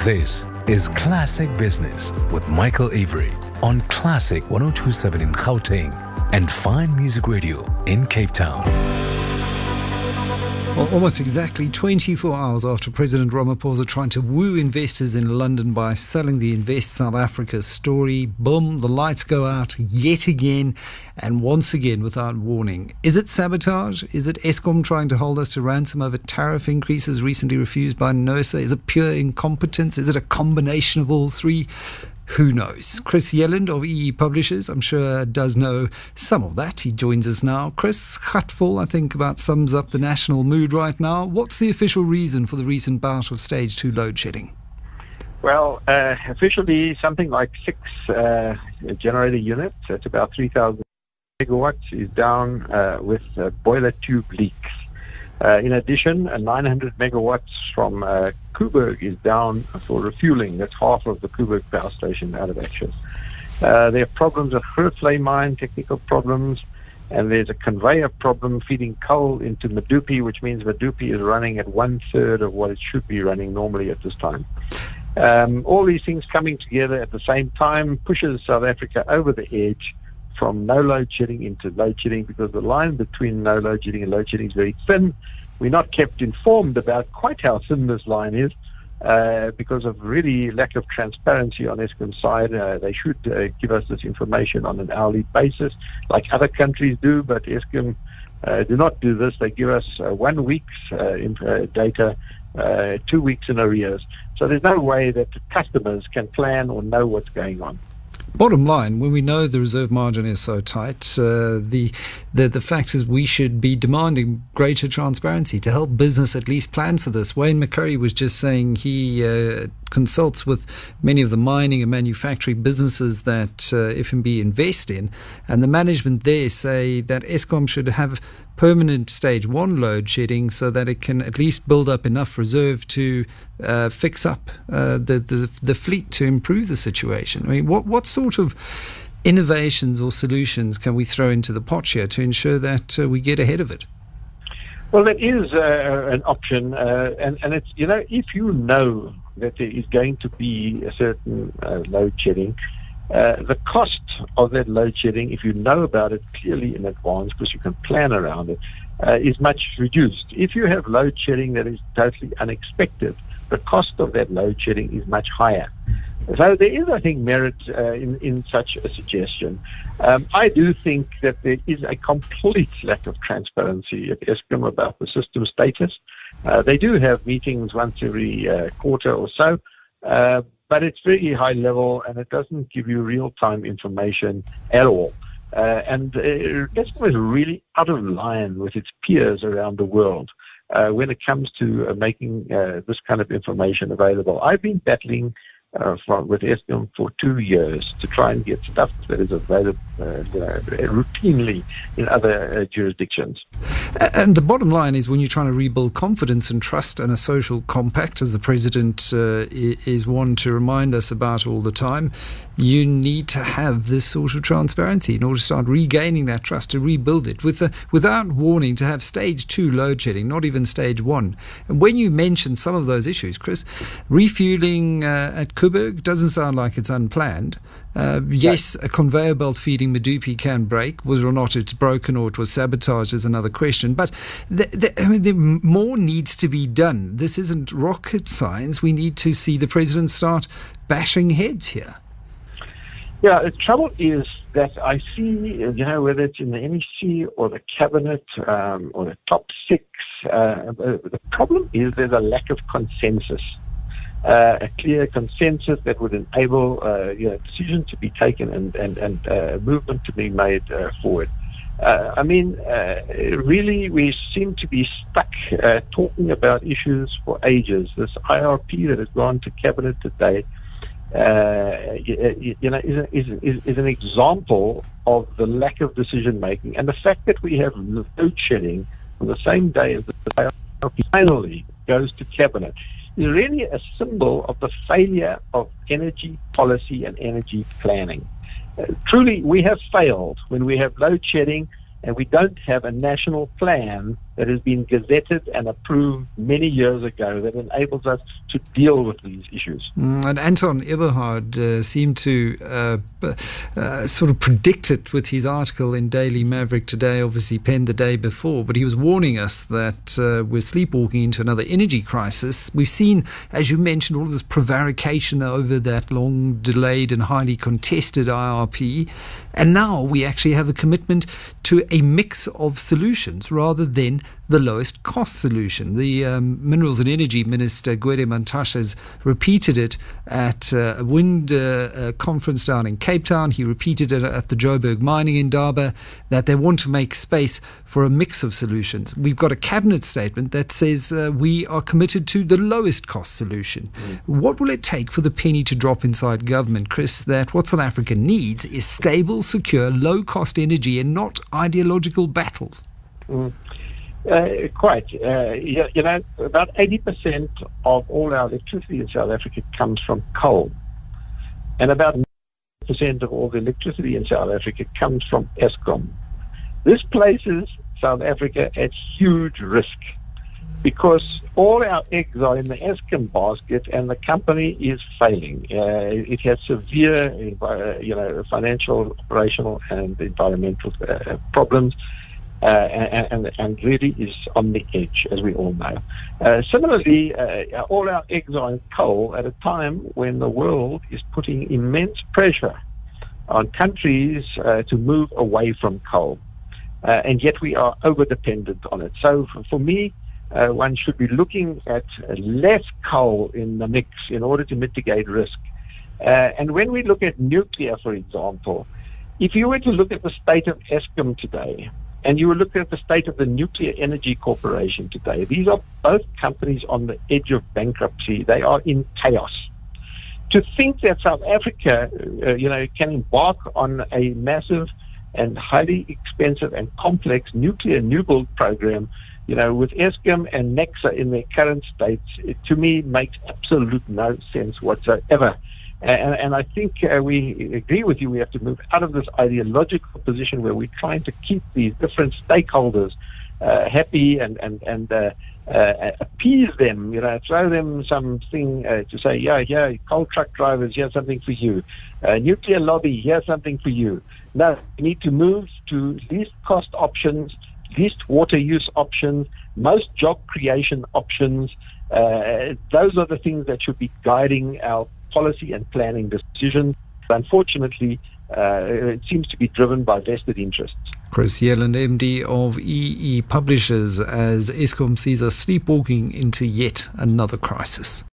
This is Classic Business with Michael Avery on Classic 102.7 in Gauteng and Fine Music Radio in Cape Town. Well, almost exactly 24 hours after President Ramaphosa trying to woo investors in London by selling the Invest South Africa story, boom, the lights go out yet again and once again without warning. Is it sabotage? Is it Eskom trying to hold us to ransom over tariff increases recently refused by NERSA? Is it pure incompetence? Is it a combination of all three? Who knows? Chris Yelland of EE Publishers, I'm sure, does know some of that. He joins us now. Chris, Gutful, I think, about sums up the national mood right now. What's the official reason for the recent bout of stage 2 load shedding? Well, officially, something like 6 generator units, that's about 3,000 megawatts, is down with boiler tube leaks. In addition, 900 megawatts from Koeberg is down for refueling. That's half of the Koeberg power station out of action. There are problems at Grootvlei mine, technical problems, and there's a conveyor problem feeding coal into Medupi, which means Medupi is running at 1/3 of what it should be running normally at this time. All these things coming together at the same time pushes South Africa over the edge from no load shedding into load shedding, because the line between no load shedding and load shedding is very thin. We're not kept informed about quite how thin this line is because of really lack of transparency on Eskom's side. They should give us this information on an hourly basis like other countries do, but Eskom do not do this. They give us 1 week's data 2 weeks in arrears. So there's no way that customers can plan or know what's going on. Bottom line, when we know the reserve margin is so tight, the fact is we should be demanding greater transparency to help business at least plan for this. Wayne McCurry was just saying he consults with many of the mining and manufacturing businesses that FNB invest in, and the management there say that Eskom should have permanent stage 1 load shedding so that it can at least build up enough reserve to fix up the fleet to improve the situation. I mean, what sort of innovations or solutions can we throw into the pot here to ensure that we get ahead of it? Well, that is an option, and it's, if you know that there is going to be a certain load shedding, the cost of that load shedding, if you know about it clearly in advance, because you can plan around it, is much reduced. If you have load shedding that is totally unexpected, the cost of that load shedding is much higher. So there is, I think, merit in such a suggestion. I do think that there is a complete lack of transparency at Eskom about the system status. They do have meetings once every quarter or so, but it's very high level and it doesn't give you real-time information at all. And Eskom is really out of line with its peers around the world when it comes to making this kind of information available. I've been battling with Eskom for 2 years to try and get stuff that is available routinely in other jurisdictions. And the bottom line is, when you're trying to rebuild confidence and trust and a social compact, as the President is one to remind us about all the time, you need to have this sort of transparency in order to start regaining that trust, to rebuild it without warning, to have stage 2 load shedding, not even stage 1. And when you mention some of those issues, Chris, refueling at Koeberg doesn't sound like it's unplanned. Yes, a conveyor belt feeding Medupi can break. Whether or not it's broken or it was sabotage is another question. But more needs to be done. This isn't rocket science. We need to see the President start bashing heads here. Yeah, the trouble is that I see, whether it's in the NEC or the Cabinet or the top 6, the problem is there's a lack of consensus. A clear consensus that would enable decision to be taken and movement to be made forward. Really, we seem to be stuck talking about issues for ages. This IRP that has gone to Cabinet today is an example of the lack of decision making, and the fact that we have load shedding on the same day as the IRP finally goes to Cabinet is really a symbol of the failure of energy policy and energy planning. Truly, we have failed when we have load shedding and we don't have a national plan that that has been gazetted and approved many years ago that enables us to deal with these issues. And Anton Eberhard seemed to sort of predict it with his article in Daily Maverick today, obviously penned the day before, but he was warning us that we're sleepwalking into another energy crisis. We've seen, as you mentioned, all of this prevarication over that long delayed and highly contested IRP, and now we actually have a commitment to a mix of solutions rather than the lowest cost solution. The Minerals and Energy Minister, Gwede Mantashe, has repeated it at a wind conference down in Cape Town. He repeated it at the Joburg Mining Indaba, that they want to make space for a mix of solutions. We've got a cabinet statement that says we are committed to the lowest cost solution. What will it take for the penny to drop inside government, Chris, that what South Africa needs is stable, secure, low-cost energy and not ideological battles? Quite. About 80% of all our electricity in South Africa comes from coal. And about 90% of all the electricity in South Africa comes from Eskom. This places South Africa at huge risk because all our eggs are in the Eskom basket and the company is failing. It has severe financial, operational and environmental problems. And really is on the edge, as we all know. Similarly, all our eggs are in coal at a time when the world is putting immense pressure on countries to move away from coal. And yet we are over-dependent on it. So for me, one should be looking at less coal in the mix in order to mitigate risk. And when we look at nuclear, for example, if you were to look at the state of Eskom today, and you will look at the state of the Nuclear Energy Corporation today. These are both companies on the edge of bankruptcy. They are in chaos. To think that South Africa, can embark on a massive and highly expensive and complex nuclear new build program, with Eskom and Nexa in their current states, it to me makes absolute no sense whatsoever. And I think we agree with you. We have to move out of this ideological position where we're trying to keep these different stakeholders happy and appease them. Throw them something to say, coal truck drivers, here's something for you. Nuclear lobby, here's something for you. No, we need to move to least cost options, least water use options, most job creation options. Those are the things that should be guiding our policy and planning decisions. Unfortunately, it seems to be driven by vested interests. Chris Yelland, MD of EE Publishers, as Eskom sees us sleepwalking into yet another crisis.